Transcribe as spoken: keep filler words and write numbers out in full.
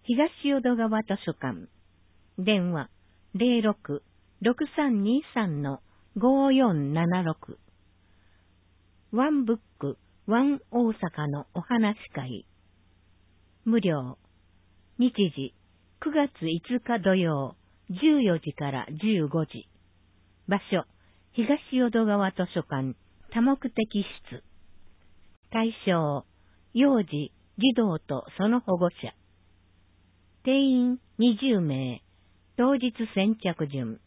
東淀川図書館。電話 ゼロろく ろくさんにさん ごよんななろく。ワンブック、ワン大阪のお話会。無料。日時、くがついつか土曜、じゅうよじからじゅうごじ。場所、東淀川図書館多目的室。対象、幼児、児童とその保護者。定員にじゅうめい、当日先着順。